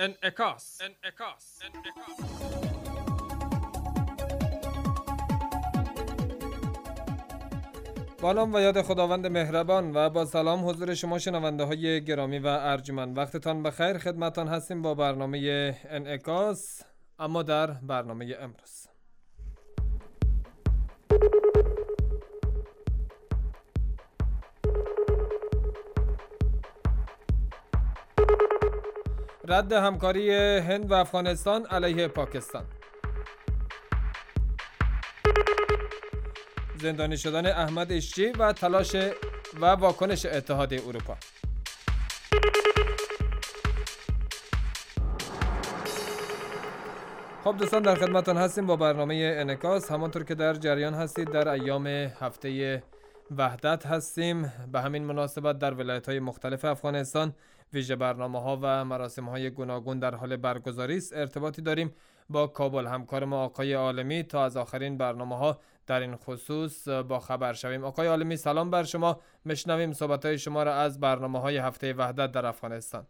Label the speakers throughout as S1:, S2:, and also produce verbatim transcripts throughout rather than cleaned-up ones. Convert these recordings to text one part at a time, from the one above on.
S1: انعکاس انعکاس انعکاس. با نام و یاد خداوند مهربان و با سلام حضور شما شنونده های گرامی و ارجمند، وقتتان بخیر. خدمتان هستیم با برنامه انعکاس، اما در برنامه امروز رد همکاری هند و افغانستان علیه پاکستان، زندانی شدن احمد اشچی و تلاش و واکنش اتحادیه اروپا. خب دوستان، در خدمتتان هستیم با برنامه انعکاس. همانطور که در جریان هستید، در ایام هفته وحدت هستیم. به همین مناسبت در ولایت‌های مختلف افغانستان ویژه برنامه‌ها و مراسم‌های گوناگون در حال برگزاری است. ارتباطی داریم با کابل، همکار ما آقای عالمی، تا از آخرین برنامه‌ها در این خصوص با خبر شویم. آقای عالمی، سلام بر شما. مشنویم صحبت‌های شما را از برنامه‌های هفته وحدت در افغانستان.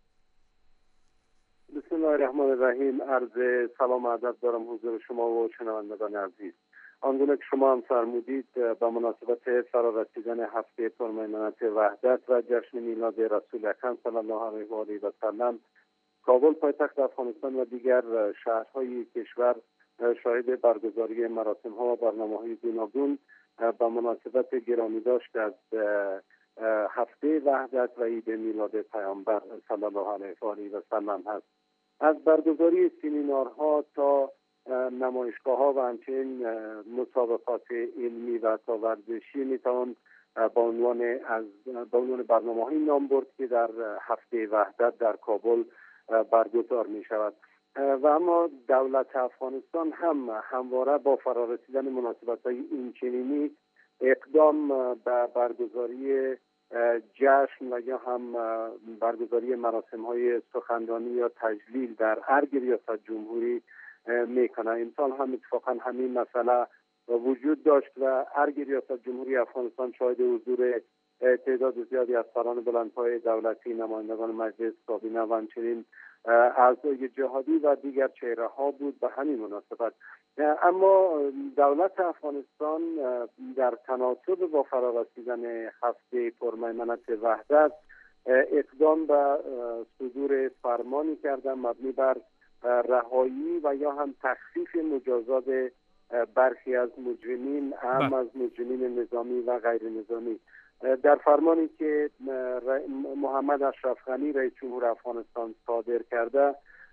S2: بسم الله الرحمن الرحیم. عرض سلام و ادب دارم حضور شما و شنوندگان عزیز. آنگونه که شما هم فرمودید، به مناسبت فرارسیدن هفته پرمیمنت وحدت و جشن میلاد رسول اکرم صلی الله علیه و آله و سلم، کابل پایتخت افغانستان و دیگر شهرهای کشور شاهد برگزاری مراسم‌ها و برنامه‌های گوناگون به مناسبت گرامی داشت از هفته وحدت و عید میلاد پیامبر صلی الله علیه و آله و سلم هست. از برگزاری سمینارها تا نمایشگاه‌ها و همچنین مسابقات علمی و تا ورزشی میتوان با عنوان از با عنوان برنامه‌های نام برد که در هفته وحدت در کابل برگزار می شود. و اما دولت افغانستان هم همواره با فرارسیدن مناسبت‌های اینچنینی اقدام به برگزاری جشن و یا هم برگزاری مراسم‌های سخنرانی یا تجلیل در ارگ ریاست جمهوری میکنه. امسال هم اتفاقا همین مسئله وجود داشت و ارگ ریاست جمهوری افغانستان شاهد حضور تعداد زیادی از سران بلندپایه دولتی، نمایندگان مجلس، کابینه و همچنین اعضای جهادی و دیگر چهره ها بود به همین مناسبت. اما دولت افغانستان در تناسب با فرارسیدن هفته پرمیمنت وحدت اقدام به صدور فرمانی کرده مبنی بر رهایی و یا هم تخفیف مجازات برخی از مجرمین، اهم از مجرمین نظامی و غیر نظامی. در فرمانی که محمد اشرف غنی رئیس جمهور افغانستان صادر کرده،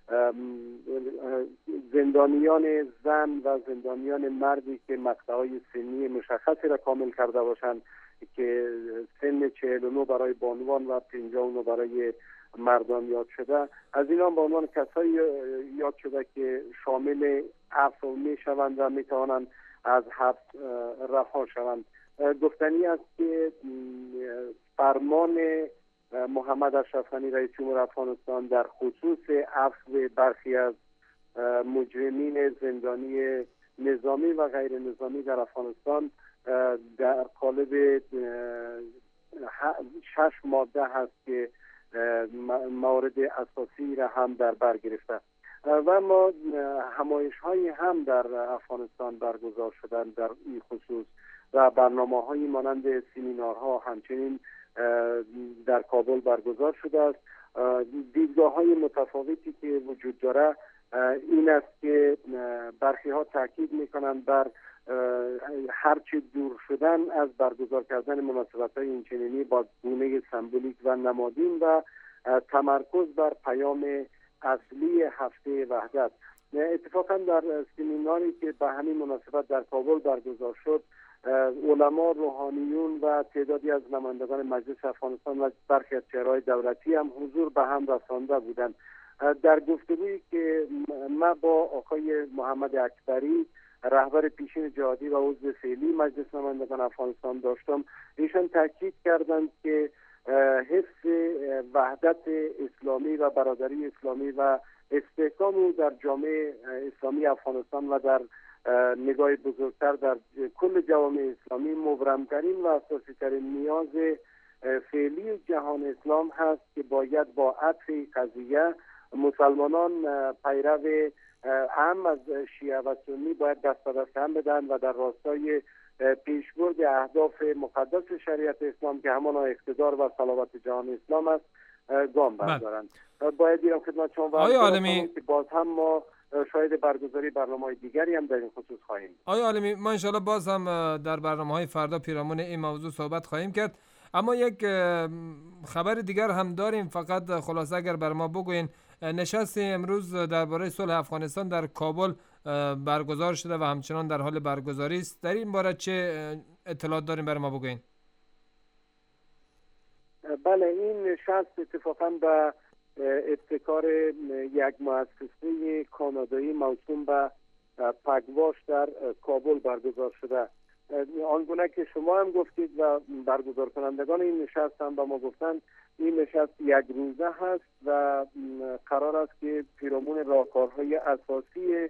S2: زندانیان زن و زندانیان مردی که مقطعهای سنی مشخصی را کامل کرده باشند که سن چهل و نه برای بانوان و پنجاه و نه برای مردان یاد شده، از اینا به عنوان کسایی یاد شده که شامل عفو می شوند و می توانند از حبس رها شوند. گفتنی است که فرمان محمد اشرف غنی رئیس جمهور افغانستان در خصوص عفو برخی از مجرمین زندانی نظامی و غیر نظامی در افغانستان در قالب شش ماده هست که موارد اساسی را هم در بر گرفته و ما همایش های هم در افغانستان برگزار شدن در این خصوص و برنامه های مانند سمینارها همچنین در کابل برگزار شده است. دیدگاه های متفاوتی که وجود داره این است که برخی ها تاکید میکنند بر هرچه دور شدن از برگزار کردن مناسبت های اینچنینی با گونه سمبولیک و نمادین و تمرکز بر پیام اصلی هفته وحدت. اتفاقا در سمیناری که به همین مناسبت در کابل برگزار شد، علما، روحانیون و تعدادی از نمایندگان مجلس افغانستان و برخی از چهره‌های دولتی هم حضور به هم رسانده بودند. در گفتگویی که ما با آقای محمد اکبری، رهبر پیشین جهادی و عضو فعلی مجلس نمایندگان افغانستان داشتم، ایشان تاکید کردند که حفظ وحدت اسلامی و برادری اسلامی و استحکام او در جامعه اسلامی افغانستان و در نگاه بزرگتر در کل جوامع اسلامی مبرمترین و اساسی ترین نیاز فعلی جهان اسلام هست که باید با عطف قضیه مسلمانان پیرو هم از شیعه و سنی باید دست به دست هم بدن و در راستای پیشبرد اهداف مقدس شریعت اسلام که همان اقتدار و صلابت جهان اسلام است گام بردارند. باید بیرم خدمت شما و
S1: آیا عالمی
S2: که باز هم ما شاید برگزاری برنامه‌های دیگری هم در این خصوص خواهیم.
S1: آیا عالمی ما انشاءالله باز هم در برنامه‌های فردا پیرامون این موضوع صحبت خواهیم کرد. اما یک خبر دیگر هم داریم، فقط خلاصه اگر بر ما بگوین. نشست امروز درباره صلح افغانستان در کابل برگزار شده و همچنان در حال برگزاری است. در این باره چه اطلاعات داریم بر ما بگوین؟
S2: بله، این نشست اتفاقا به ابتکار یک مؤسسه کانادایی موسوم به پگواش در کابل برگزار شده. آنگونه که شما هم گفتید و برگزار کنندگان این نشست هم به ما گفتند، این نشست یک روزه هست و قرار است که پیرامون راهکارهای اساسی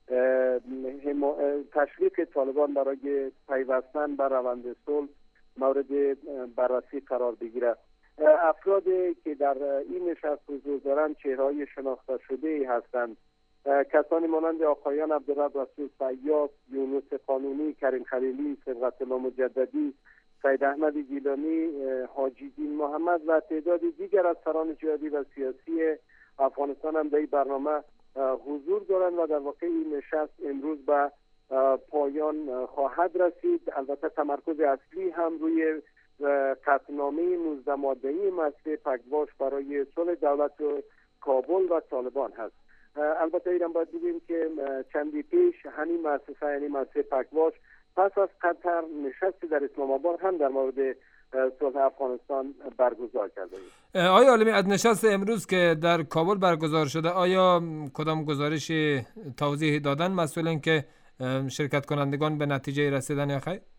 S2: تشویق طالبان برای پیوستن به روند صلح مورد بررسی قرار بگیرد. افرادی که در این نشست حضور دارند چهره‌های شناخته شده هستند. کسانی مانند آقایان عبدالرب رسول فیاض، یونس قانونی، کریم خلیلی، صبغت الله مجددی، سید احمد گیلانی، حاجی دین محمد و تعداد دیگر از سران جهادی و سیاسی افغانستان هم در این برنامه حضور دارند و در واقع این نشست امروز به پایان خواهد رسید. البته تمرکز اصلی هم روی قطعنامه نوزده ماده‌ای مؤسسه پگواش برای صلح دولت و کابل و طالبان هست. البته ایران باید بگیم که چندی پیش همین مؤسسه یعنی مؤسسه پگواش پس از قطر نشستی در اسلام آباد هم در مورد صلح افغانستان برگزار کرده است.
S1: آیا عالمی از نشست امروز که در کابل برگزار شده آیا کدام گزارش توضیح دادن مسئولین که شرکت کنندگان به نتیجه رسیدن یا خیر؟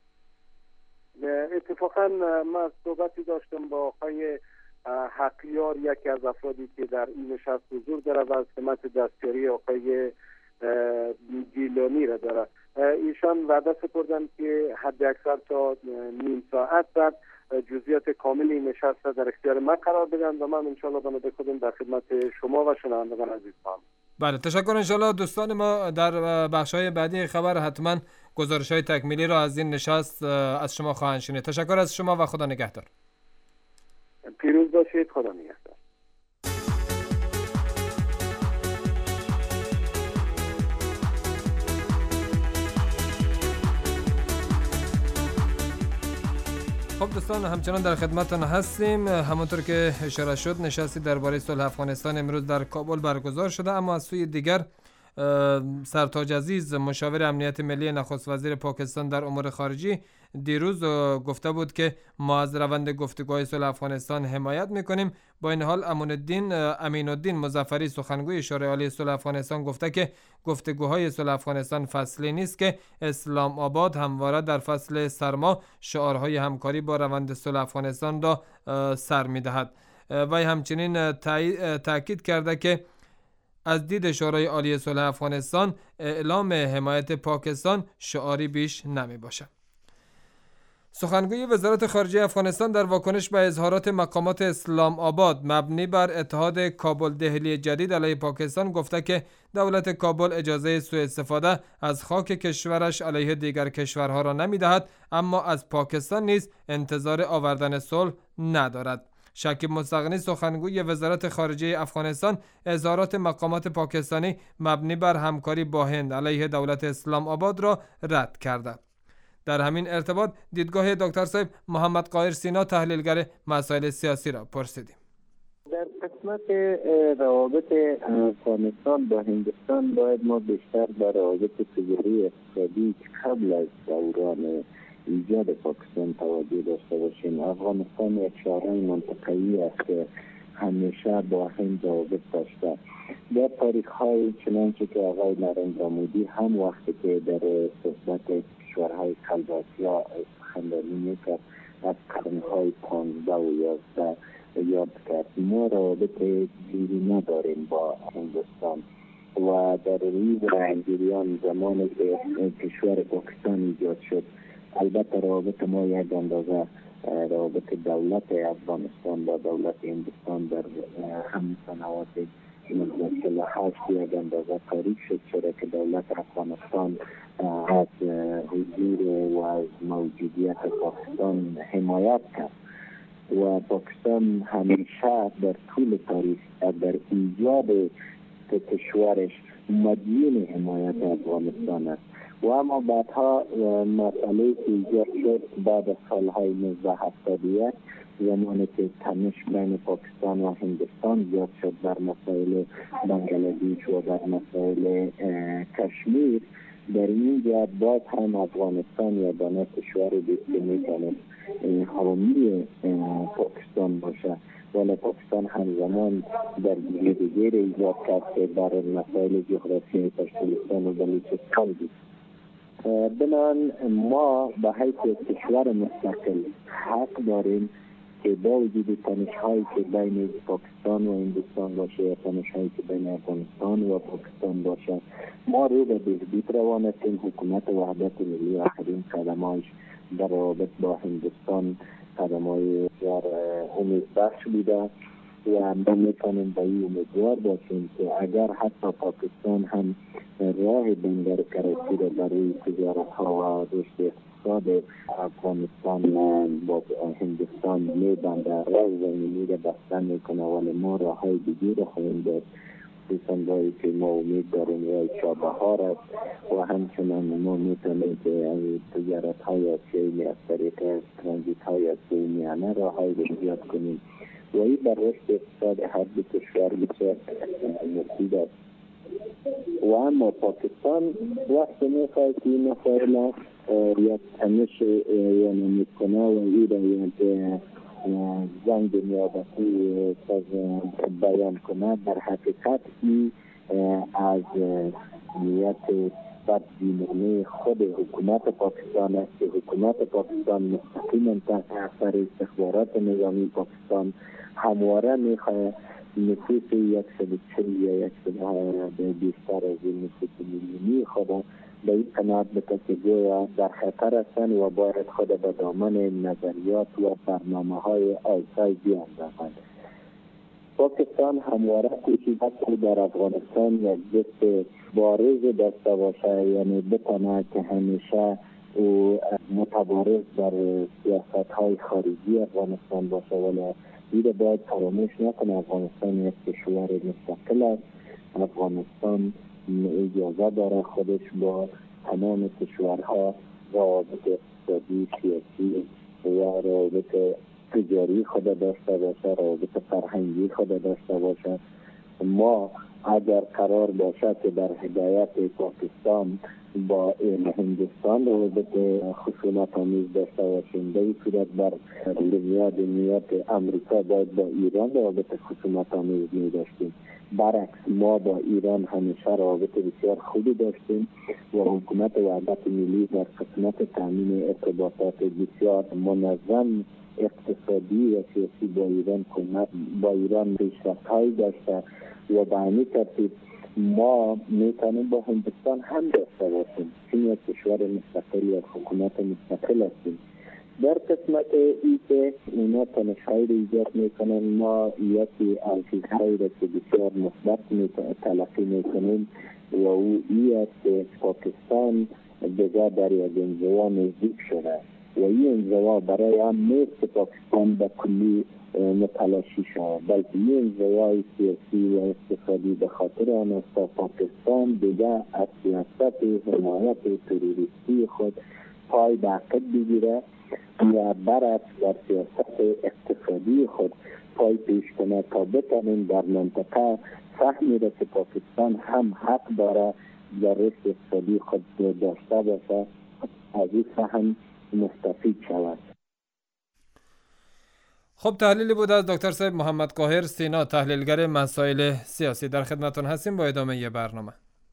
S2: اتفاقا من صحبتی داشتم با آقای حقیار، یکی از افرادی که در این نشست حضور داره و از سمت دستیاری آقای گیلانی را داره. ایشان وعده سپردن که حد اکثر تا نیم ساعت بعد جزئیات کامل این نشست در اختیار من قرار بدن و من انشاءالله بنده خودم در خدمت شما و شنوندگان عزیز خواهم.
S1: بله، تشکر. انشاءالله دوستان ما در بخش‌های بعدی خبر حتما گزارش‌های تکمیلی را از این نشست از شما خواهند شنید. تشکر از شما و خدا نگهدار.
S2: پیروز باشید. خدا نگهدار.
S1: خب دوستان، همچنان در خدمتتان هستیم. همونطور که اشاره شد نشستی درباره صلح افغانستان امروز در کابل برگزار شده، اما از سوی دیگر سرتاج عزیز مشاور امنیت ملی نخست وزیر پاکستان در امور خارجی دیروز گفته بود که ما از روند گفتگوهای صلح افغانستان حمایت میکنیم. با این حال امین الدین امین الدین مظفری سخنگوی شورای عالی صلح افغانستان گفته که گفتگوهای صلح افغانستان فصلی نیست که اسلام آباد همواره در فصل سرما شعارهای همکاری با روند صلح افغانستان را سر میدهد. وی همچنین تاکید کرده که از دید شورای عالی صلح افغانستان اعلام حمایت پاکستان شعاری بیش نمی باشد. سخنگوی وزارت خارجه افغانستان در واکنش به اظهارات مقامات اسلام آباد مبنی بر اتحاد کابل دهلی جدید علیه پاکستان گفته که دولت کابل اجازه سوء استفاده از خاک کشورش علیه دیگر کشورها را نمی دهد، اما از پاکستان نیز انتظار آوردن صلح ندارد. شکیب مستغنی سخنگوی وزارت خارجه افغانستان اظهارات مقامات پاکستانی مبنی بر همکاری با هند علیه دولت اسلام آباد را رد کرده. در همین ارتباط دیدگاه دکتر صاحب محمد قاهر سینا تحلیلگر مسائل سیاسی را پرسیدیم.
S3: در قسمت روابط افغانستان با هندوستان باید ما بیشتر در روابط تجاری اقتصادی قبل از دوران ایجاد پاکستان توجه داشته باشیم. افغانستان یک شورای منطقه‌ای است که همیشه با هند روابط داشته. در تاریخ های چنانچه که آقای نریندرا مودی هم وقتی که در صحبت کشورهای خلیج آسیا سخنرانی میکرد از قرنهای پانزده و یازده یاد کرد. ما روابط جوری نداریم با هندوستان و در روی جریان زمانی که کشور پاکستان ایجاد شد البته روابط ما یک اندازه روابط دولت افغانستان با دولت هندوستان در هم سنوات چهل و هشت یک اندازه تاریک شد، چرا که دولت افغانستان از حضور و از موجودیت پاکستان حمایت کرد و پاکستان همیشه در طول تاریخ در ایجاد کشورش مدیون حمایت افغانستان است. و اما بعدها مسئله که ایجاد شد بعد از سالهای نوزده هفتاد و یک زمانی که تنش بین پاکستان و هندوستان زیاد شد در مسائل بنگلادیش و در مسائل کشمیر، در این جهت باز هم افغانستان یا دانه کشور بیست که میتونه حامی پاکستان باشه، ولی پاکستان همزمان در دیگر ایجاد کرد که در مسائل جغرافیایی پشتوستان و بلوچستان بود. بنابراین ما به حیث کشور مستقل حق داریم که با وجود تنش‌هایی که بین پاکستان و هندوستان باشه یا تنش‌هایی که بین افغانستان و پاکستان باشه، ما رو به بهبود روانه کنیم. حکومت وحدت ملی آخرین قدم‌هایش در رابطه با هندوستان قدم‌های بسیار امیدبخش بوده و ما میتونیم به این امیدوار باشیم که اگر حتی پاکستان هم راه بندر کراچی را برای تجارت‌ها و رشد اقتصاد افغانستان با هندوستان میبنده، راه زمینی را بسته میکنه، ولی ما راه‌های دیگه را خواهیم داشت، خصوصا راهی که ما امید داریم راه چابهار است و همچنان ما میتونیم که تجارت‌های آسیایی از طریق ترانزیت‌های آسیایی میانه راه‌های را زیاد کنیم و این بر رشد اقتصاد هر دو کشور بسیار مفید است. و اما پاکستان وقتی میخواهد که این مسائل یک تنش یعنی میکنه و این را یک جنگ نیابتی بیان کنه، در حقیقت این از نیت بدبینانه خود حکومت پاکستان است که حکومت پاکستان مستقیما تحت اثر استخبارات نظامی پاکستان همواره میخواهد نفوس یکصد و چهل یا یکصد و بیشتر از این نفوس میلیونی خود به این قناعت بده که گویا در خطر هستند و باید خود به دامن نظریات و برنامه های آیسای بیاندازند. پاکستان همواره کوشیده که در افغانستان یک دست بارز داشته باشه، یعنی بتونه که همیشه او متبارز در سیاست های خارجی افغانستان باشه، ولی این باید فراموش نکنه افغانستان یک کشور مستقل است. افغانستان اجازه داره خودش با تمام کشورها روابط اقتصادی، سیاسی و روابط تجاری خود داشته باشه، روابط فرهنگی خود داشته باشه. ما اگر قرار باشه که در هدایت پاکستان با هندوستان روابط خصومت آمیز داشته باشیم، به این صورت بر بنیاد نیت امریکا باید با ایران روابط خصومت آمیز می داشتیم. برعکس ما با ایران همیشه روابط بسیار خوبی داشتیم و حکومت وحدت ملی در قسمت تامین ارتباطات بسیار منظم اقتصادی و سیاسی با ایران با ایران پیشرفت‌هایی داشته و به همین ترتیب ما میتونیم با هندوستان هم داشته باشیم، چون یک کشور مستقل یا حکومت مستقل هستیم. در قسمت ای که اینا تنش‌هایی رو ایجاد میکنن، ما یکی از چیزهایی را که بسیار مثبت تلقی میکنیم و او ای است که پاکستان دیگر در یک انزوا نزدیک شده و این انزوا برای هم نیست که پاکستان به کلی متلاشی شود، بلکه این انزوای سیاسی و اقتصادی به خاطر آن است تا پاکستان دیگر از سیاست حمایت تروریستی خود پای به عقب بگیره و برعکس در سیاست اقتصادی خود پای پیش کنه تا بتوانیم در منطقه فهمی را که پاکستان هم حق داره در رشد اقتصادی خود داشته باشه از این فهم مستفید شود.
S1: خب تحلیلی بود از دکتر صاحب محمد قاهر سینا، تحلیلگر مسائل سیاسی. در خدمتتون هستیم با ادامه برنامه.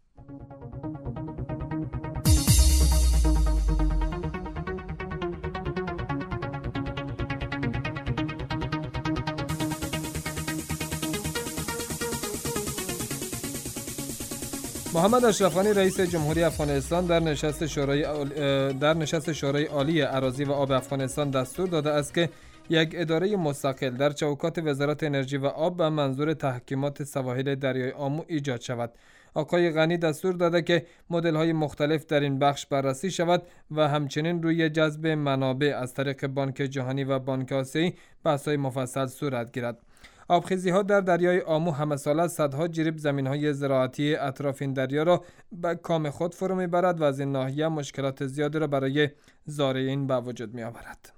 S1: محمد اشرف غنی رئیس جمهوری افغانستان در نشست شورای در نشست شورای عالی اراضی و آب افغانستان دستور داده است که یک اداره مستقل در چوکات وزارت انرژی و آب به منظور تحکیمات سواحل دریای آمو ایجاد شود. آقای غنی دستور داده که مدل‌های مختلف در این بخش بررسی شود و همچنین روی جذب منابع از طریق بانک جهانی و بانک آسیایی بحث‌های مفصل صورت گیرد. آبخیزی‌ها در دریای آمو همه ساله صدها جریب زمین‌های زراعتی اطراف این دریا را به کام خود فرو می‌برد و از این ناحیه مشکلات زیادی را برای زارعین به وجود می‌آورد.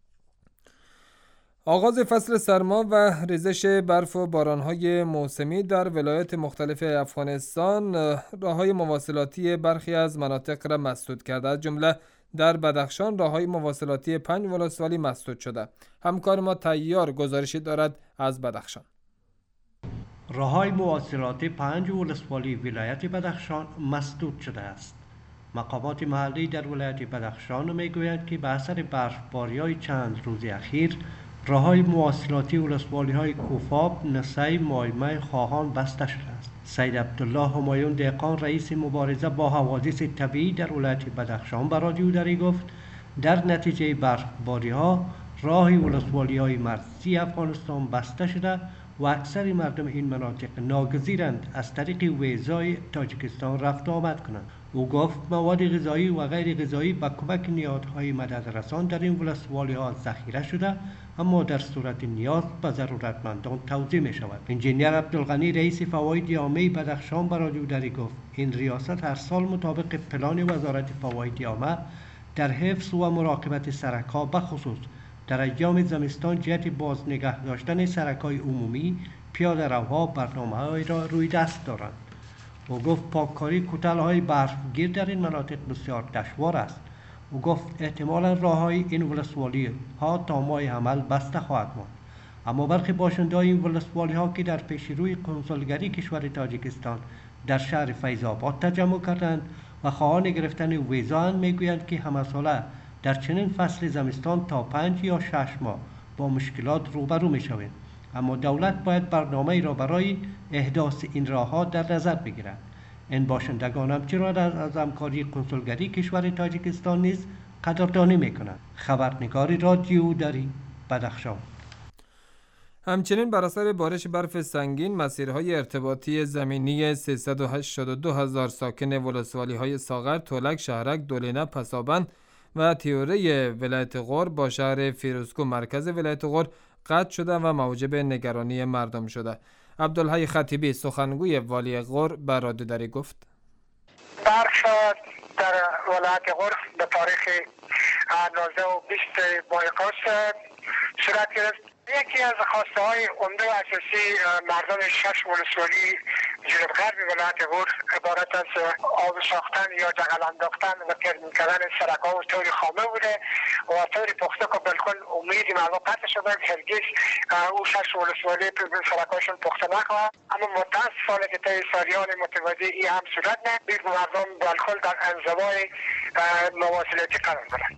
S1: آغاز فصل سرما و ریزش برف و باران‌های موسمی در ولایات مختلف افغانستان راه‌های مواصلاتی برخی از مناطق را مسدود کرده، از جمله در بدخشان راه‌های مواصلاتی پنج ولسوالی مسدود شده. همکار ما تیار گزارشی دارد از بدخشان.
S4: راه‌های مواصلاتی پنج ولسوالی ولایت بدخشان مسدود شده است. مقامات محلی در ولایت بدخشان میگویند که به اثر برفباری‌های چند روز اخیر راه‌های مواصلاتی ولسوالی‌های کوفاب، نسی، مایمه، خواهان بسته شده است. سید عبدالله همایون دهقان رئیس مبارزه با حوادث طبیعی در ولایت بدخشان به رادیو دری گفت در نتیجه برفباری‌ها راه ولسوالی‌های مرزی افغانستان بسته شده و اکثر مردم این مناطق ناگزیرند از طریق ویزای تاجیکستان رفت آمد کنند. او گفت مواد غذایی و غیر غذایی به کمک نهادهای مددرسان در این ولسوالی‌ها ذخیره شده، اما در صورت نیاز به ضرورتمندان توزیع می شود. انجینیر عبدالغنی رئیس فواید عامه بدخشان به رادیو دری گفت این ریاست هر سال مطابق پلان وزارت فواید عامه در حفظ و مراقبت سرک‌ها به خصوص در ایام زمستان جهت باز نگه داشتن سرک‌های عمومی پیاده روها برنامه‌های را روی دست دارند. او گفت پاککاری کوتل‌های برفگیر در این مناطق بسیار دشوار است. او گفت احتمالاً راه‌های این ولسوالی‌ها تا ماه حمل بسته خواهد ماند، اما برخی باشنده‌های این ولسوالی‌ها که در پیش روی کنسولگری کشور تاجیکستان در شهر فیض آباد تجمع کردند و خواهان گرفتن ویزا میگویند که همه ساله در چنین فصل زمستان تا پنج یا شش ماه با مشکلات روبرو می‌شوند، اما دولت باید برنامه‌ای را برای احداث این راه‌ها در نظر بگیرد. این باشندگان همچنان از همکاری کنسولگری کشور تاجیکستان نیز قدردانی می‌کنند. خبرنگار رادیو دری بدخشان.
S1: همچنین بر اثر بارش برف سنگین مسیرهای ارتباطی زمینی سیصد و هشتاد و دو هزار ساکن ولسوالی‌های ساغر، تولک، شهرک، دولینه، پسابند و تیوره ولایت غور با شهر فیروزکو مرکز ولایت غور قطع شده و موجب نگرانی مردم شده. عبدالحی خطیبی سخنگوی والی غور به رادیو دری گفت
S5: برف در ولایت غور به تاریخ نوزده و بیست ماه آگوست صورت گرفت. یکی از خواسته های عمده و اساسی مردم شش ولسوالی جنوب غرب ولایت غور عبارت از آب ساختن یا جغل انداختن و کرم کردن سرک‌ها و طور خامه بوده و طور پخته که بالکل امید مردم قطع شده هرگز او شش ولسوالی سرک‌هاشون پخته نخواهد، اما متاسفانه که طی سالیان متمادی این هم صورت نه، دید مردم بالکل در انزوای مواصلاتی قرار دارند.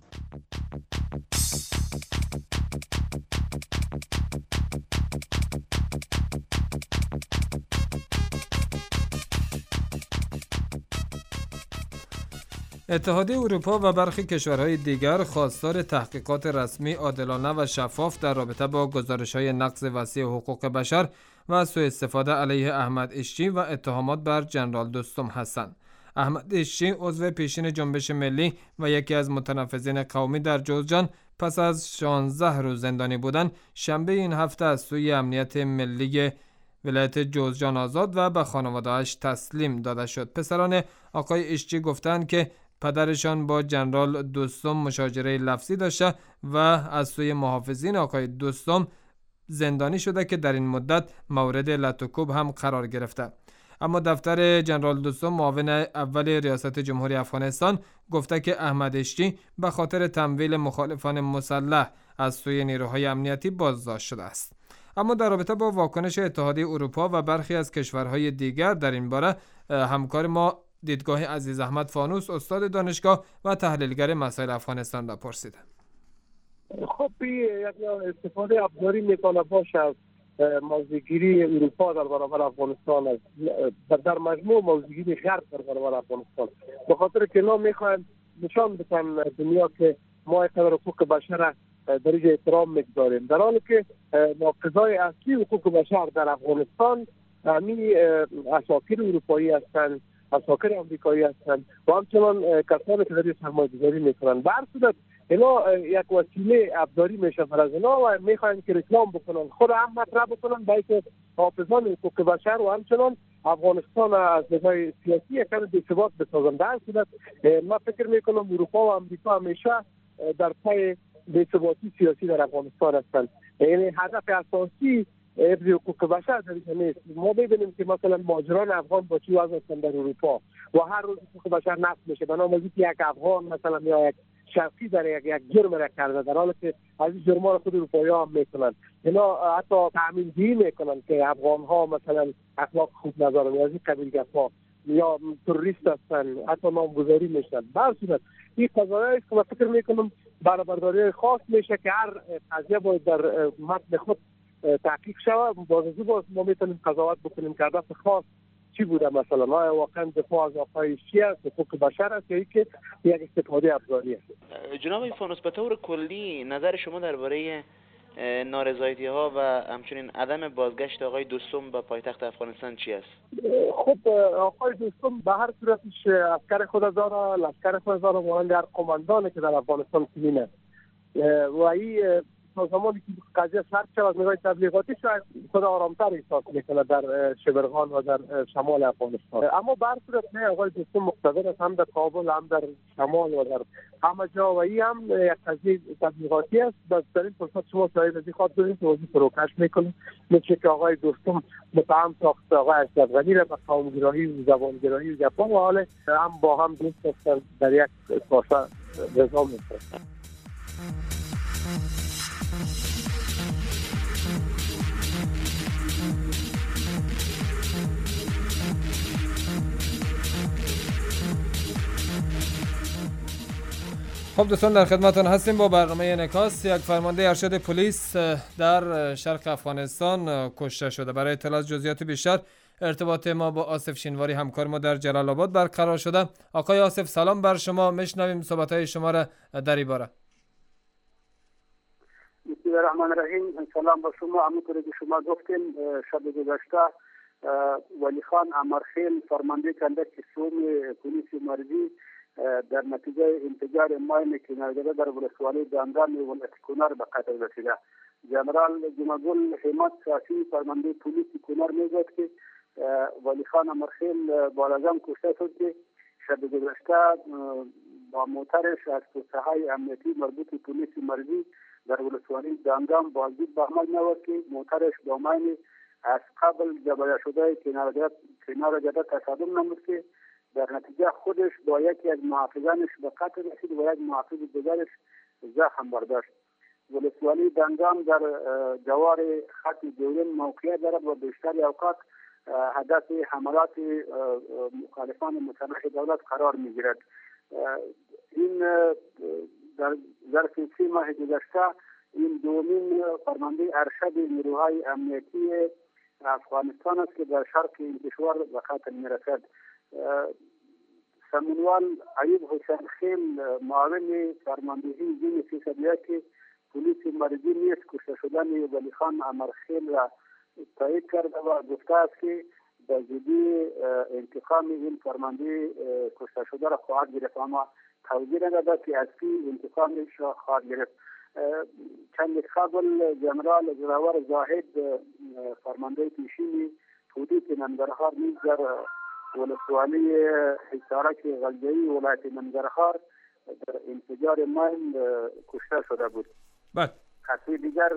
S1: اتحادیه اروپا و برخی کشورهای دیگر خواستار تحقیقات رسمی، عادلانه و شفاف در رابطه با گزارش‌های نقض وسیع حقوق بشر و سوء استفاده علیه احمد اشچی و اتهامات بر جنرال دوستم هستند. احمد اشچی عضو پیشین جنبش ملی و یکی از متنفذین قومی در جوزجان پس از شانزده روز زندانی بودن شنبه این هفته از سوی امنیت ملی ولایت جوزجان آزاد و به خانواده‌اش تسلیم داده شد. پسران آقای اشچی گفتند که پدرشان با جنرال دوستم مشاجره لفظی داشته و از سوی محافظین آقای دوستم زندانی شده که در این مدت مورد لطوکوب هم قرار گرفته. اما دفتر جنرال دوستم معاون اول ریاست جمهوری افغانستان گفته که احمد اشچی به خاطر تمویل مخالفان مسلح از سوی نیروهای امنیتی بازداشت شده است. اما در رابطه با واکنش اتحادیه اروپا و برخی از کشورهای دیگر در این باره همکار ما دیدگاه عزیز احمد فانوس استاد دانشگاه و تحلیلگر مسائل افغانستان را پرسیده.
S6: خب یک استفاده ابزاری میتونه باشه از موضع‌گیری اروپا در برابر افغانستان، از در مجموع موضع‌گیری غرب در برابر افغانستان، به خاطر که اینا میخواهند نشان بدن دنیا که ما اینقدر حقوق بشر درش احترام میگذاریم، در حالی که ناقضای اصلی حقوق بشر در افغانستان همین اساکر اروپایی هستند، اساکر آمریکایی هستند و همچنان کسانی که در سرمایه‌گذاری میکنند. به هر صورت اینا یک وسیله ابزاری میشه بر از اینا و میخواین که رکلام بکنن، خود هم مطرح بکنن برای که حافظان حقوق بشر و همچنان افغانستان از نگاه سیاسی یکم بی‌ثبات بسازن. در هر صورت من فکر میکنم اروپا و آمریکا همیشه در پای بی‌ثباتی سیاسی در افغانستان هستند. یعنی هدف اساسی حفظ حقوق بشر در اینجا نیست. ما ببینیم که مثلا مهاجران افغان با چی وضع هستند در اروپا و هر روز حقوق بشر نقض میشه، بنابراین یک افغان مثلا یا یک شرقی در یک یک جرم را کرده، در حالی که از این جرم را خود اروپایی ها هم میکنن. اینا حتی تأمین دهی میکنن که افغان ها مثلا اخلاق خوب ندارن یا از این قبیل گپا یا تروریست هستن، حتی نامگذاری میشن. به هر صورت این قضایایی است که من فکر میکنم برابرداری خاص میشه که هر قضیه باید در متن خود تحقیق شود. باز باز ما میتونیم قضاوت بکنیم که هدف خاص چی بوده، مثلا آیا واقعا دفاع از آقای چی است، حقوق بشر است یا اینکه یک استفاده ابزاری است.
S7: جناب ایفانوس، به طور کلی نظر شما درباره نارضایتی ها و همچنین عدم بازگشت آقای دوستم به پایتخت افغانستان چی است؟
S6: خب آقای دوستم به هر صورتش عسکر خود داره، لشکر خود داره، مانند هر قماندانی که در افغانستان سینه و این زمانی که قضیه سرد شد از نگاه تبلیغاتی شاید خود آرامتر احساس میکنه در شبرغان و در شمال افغانستان. اما به هر صورت نه، آقای دوستم مقتدر است، هم در کابل هم در شمال و در همه جا و این هم یک قضیه تبلیغاتی است. در این فرصت شما شاید از این خاطر دارید که وزیر فروکش میکنه مثل که آقای دوستم متهم ساخت آقای اشرف غنی را به قومگرایی و زبانگرایی و جفا و حال هم با هم دوست هستند در یک کاسه غذا میخورند.
S1: خب دوستان، در خدمتتون هستیم با برنامه انعکاس. یک فرمانده ارشد پلیس در شرق افغانستان کشته شده. برای اطلاع جزئیات بیشتر ارتباط ما با آصف شینواری همکار ما در جلال آباد برقرار شده. آقای آصف، سلام بر شما، میشنویم صحبت‌های شما را در این باره.
S2: بسم الله الرحمن الرحیم. سلام بر شما. همونطور که شما گفتین شب گذشته ولی خان امرخیل فرمانده کندک سوم پلیس مرزی در نتیجه انفجار ماین کنارگذار در ولسوالی دانگام ولایت کنر به قتل رسیده. جنرال جمعگل حمد صافی فرمانده پلیس کنر میگوید که ولی خان امرخیل بالازم کشته شد که شب گذشته با موترش از توسعه امنیتی مربوط پلیس مرزی در ولسوالی دانگام بازدید به عمل نورد که موترش با ماین از قبل جبایه شده کنار جاده تصادم نمود که در نتیجه خودش با یکی از محافظانش به قتل رسید و یک محافظ دیگرش زخم برداشت. ولسوالی دانگام در جوار خط دورین موقعیت دارد و بیشتر اوقات هدف حملات مخالفان مسلح دولت قرار میگیرد. این در ظرف سی ماه گذشته این دومین فرمانده ارشد نیروهای امنیتی افغانستان است که در شرق این کشور به قتل میرسد. سمنوال ایوب حسین خیل معاون فرماندهی زین سیصد یک پلیس مرزی نیز کشته شدن ولی خان امرخیل را تایید کرده و گفته است که به زودی انتقام این فرمانده کشته شده را خواهد گرفت، اما توضیح نداده که از کی انتقامش را خواهد گرفت. چند قبل جنرال زراور زاهد فرمانده پیشین حدود ننگرهار نیز در ولسوالی حصارک غلجه‌ای ولایت ننگرهار در انفجار ماین کشته شده بود.
S1: بله.
S2: خطی دیگر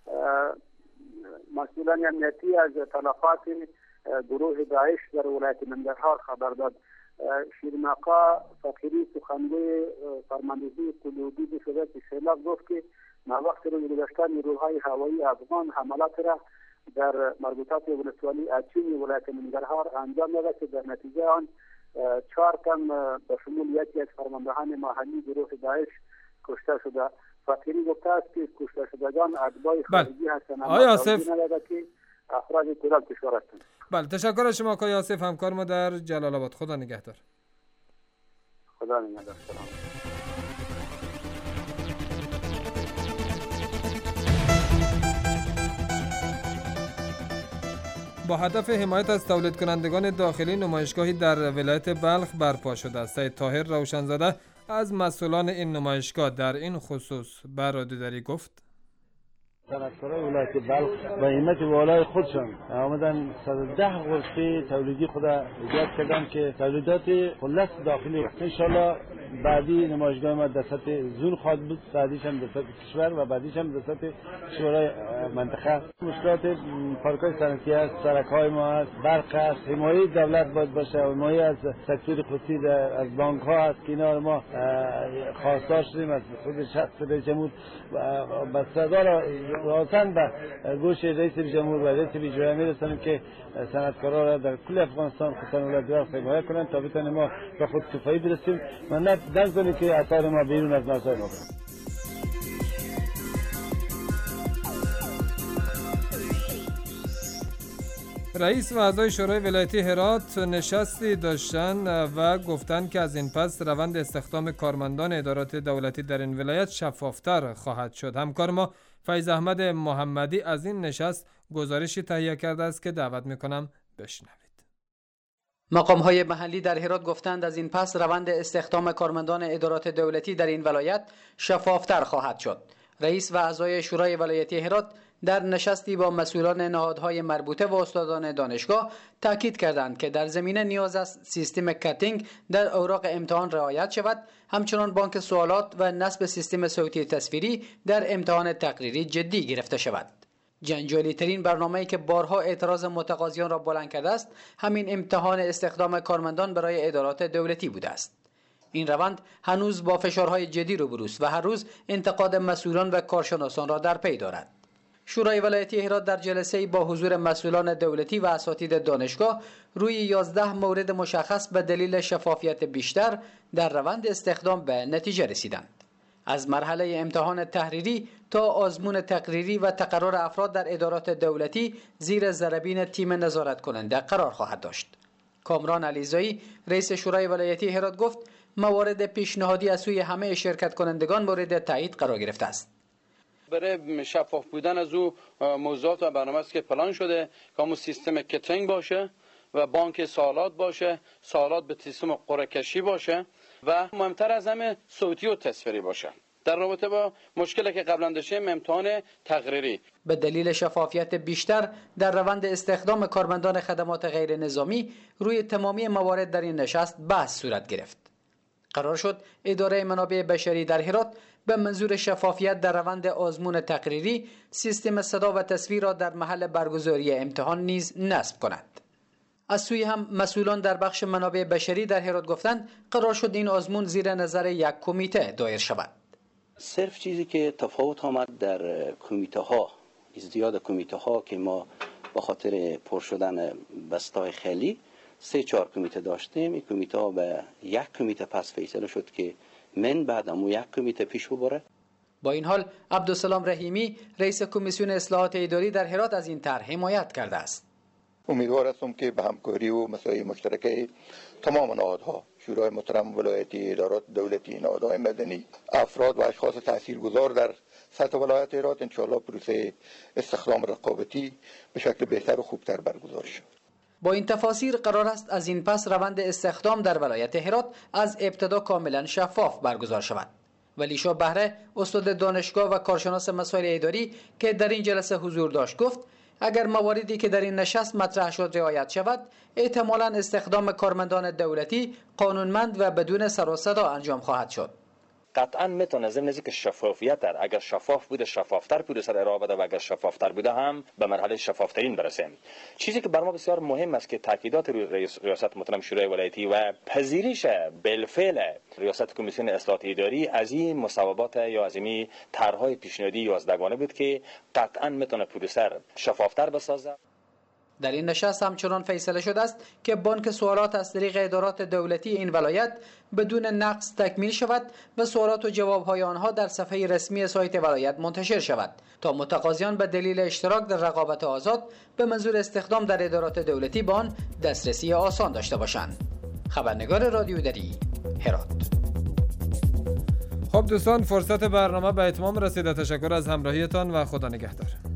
S2: مسئولان امنیتی از تلفات گروه داعش در ولایت ننگرهار خبر داد. شیرین آقا فقیری سخنگوی فرماندهی قلوبی شده که سیلاب گفت که وقت روز گذشته نیروهای هوایی افغان حملات را در مربوطات ولسوالی اچین ولایت ننگرهار انجام داده که در نتیجه آن چهار تن به شمول یکی از فرماندهان محلی گروه داعش کشته شده. فقیری گفته است که کشته شدگان اتباع خارجی هستند.
S1: آقای آصف،
S2: که افراد کلال کشور هستند.
S1: بله، تشکر از شما آقای آصف همکار ما در جلال آباد. خدا نگهدار.
S2: خدا نگهدار. سلام.
S1: با هدف حمایت از تولید کنندگان داخلی نمایشگاهی در ولایت بلخ برپا شده است. سید طاهر روشنزاده از مسئولان این نمایشگاه در این خصوص به رادیو دری گفت:
S8: صنعتکارای ولایت بلخ با همت والای خودشان آمدن صد و ده غرفه تولیدی خود ایجاد کردن که تولیدات خلاص داخلی ان شاءالله بعدی نمایشگاه ما در سطح زون خواهد بود، بعدیش هم در سطح کشور و بعدیش هم در سطح شورای منطقه. مشکلات پارک‌های صنعتی است، سرک‌های ما است، برق است، حمایت دولت باید باشه، حمایت از سکتور خصوصی از بانک‌ها است. کنار ما خواستار شدیم از خود شخص رئیس جمهور و صدر راسن به گوش رئیس جمهور و رئیس اجرایی میرسانیم که صنعتکارا را در کل افغانستان خصوصا ولایت بلخ حمایت کنند تا بتوانیم ما به خودکفایی برسیم و نه نگذاریم که اثر ما بیرون از مرزهای ما برد.
S1: رئیس و اعضای شورای ولایتی هرات نشستی داشتند و گفتند که از این پس روند استخدام کارمندان ادارات دولتی در این ولایت شفافتر خواهد شد. همکار ما فیض احمد محمدی از این نشست گزارشی تهیه کرده است که دعوت میکنم بشنوید.
S9: مقام‌های محلی در هرات گفتند از این پس روند استخدام کارمندان ادارات دولتی در این ولایت شفافتر خواهد شد. رئیس و اعضای شورای ولایتی هرات در نشستی با مسئولان نهادهای مربوطه و استادان دانشگاه تاکید کردند که در زمینه نیاز است سیستم کاتینگ در اوراق امتحان رعایت شود، همچنان بانک سوالات و نصب سیستم صوتی تصویری در امتحان تقریری جدی گرفته شود. جنجالی ترین برنامه‌ای که بارها اعتراض متقاضیان را بلند کرده است همین امتحان استخدام کارمندان برای ادارات دولتی بوده است. این روند هنوز با فشارهای جدی روبروست و هر روز انتقاد مسئولان و کارشناسان را در پی دارد. شورای ولایتی هرات در جلسه‌ای با حضور مسئولان دولتی و اساتید دانشگاه روی یازده مورد مشخص به دلیل شفافیت بیشتر در روند استخدام به نتیجه رسیدند. از مرحله امتحان تحریری تا آزمون تقریری و تقرر افراد در ادارات دولتی زیر ضربین تیم نظارت کننده قرار خواهد داشت. کامران علیزایی رئیس شورای ولایتی هرات گفت موارد پیشنهادی از سوی همه شرکت کنندگان مورد تایید قرار گرفته است.
S10: برای شفاف بودن از او موضوعات و برنامه است که پلان شده که همون سیستم کترینگ باشه و بانک سوالات باشه، سوالات به سیستم قرعه کشی باشه و مهمتر از همه صوتی و تصویری باشه. در رابطه با مشکلی که قبلا داشتیم امتحان تقریری
S9: به دلیل شفافیت بیشتر در روند استخدام کارمندان خدمات غیر نظامی روی تمامی موارد در این نشست بحث صورت گرفت. قرار شد اداره منابع بشری در هرات به منظور شفافیت در روند آزمون تقریری سیستم صدا و تصویر را در محل برگزاری امتحان نیز نصب کند. از سوی هم مسئولان در بخش منابع بشری در هرات گفتند قرار شد این آزمون زیر نظر یک کمیته دایر شود.
S11: صرف چیزی که تفاوت آمد در کمیته ها، ازدیاد کمیته ها که ما با خاطر پر شدن بستای خیلی سه چهار کمیته داشتیم، این کمیته ها به یک کمیته پس فیصله شد که من بعد امو یک کمیته پیش ببره.
S9: با این حال عبدالسلام رحیمی رئیس کمیسیون اصلاحات اداری در هرات از این طرح حمایت کرده است.
S12: امیدوار هستم که به همکاری و مسائل مشترک تمام نهادها، شورای محترم ولایتی، ادارات دولتی، نهادهای مدنی، افراد و اشخاص تاثیرگذار در سطح ولایت هرات انشاءالله پروسه استخدام رقابتی به شکل بهتر و خوبتر برگزار شد.
S9: با این تفاصیل قرار است از این پس روند استخدام در ولایت هرات از ابتدا کاملا شفاف برگزار شود. ولیشا بهره استاد دانشگاه و کارشناس مسائل اداری که در این جلسه حضور داشت گفت اگر مواردی که در این نشست مطرح شد رعایت شود احتمالاً استخدام کارمندان دولتی قانونمند و بدون سر و صدا انجام خواهد شد.
S13: قطعا میتونه ضمن اینکه شفافیت در اگر شفاف بوده شفافتر پروسه ارائه بده و اگر شفافتر بوده هم به مرحله شفافترین برسیم. چیزی که بر ما بسیار مهم است که تاکیدات رئیس ریاست محترم شورای ولایتی و پذیرش بالفعل ریاست کمیسیون اصلاحات اداری از این مصوبات یا از این طرحهای پیشنهادی یازدگانه بود که قطعا میتونه پروسه شفافتر بسازه.
S9: در این نشست همچنان فیصله شده است که بانک سوالات از طریق ادارات دولتی این ولایت بدون نقص تکمیل شود و سوالات و جوابهای آنها در صفحه رسمی سایت ولایت منتشر شود تا متقاضیان به دلیل اشتراک در رقابت آزاد به منظور استخدام در ادارات دولتی به آن دسترسی آسان داشته باشند. خبرنگار رادیو دری، هرات.
S1: خب دوستان، فرصت برنامه به اتمام رسیده. تشکر از همراهیتان و خدا نگهدار.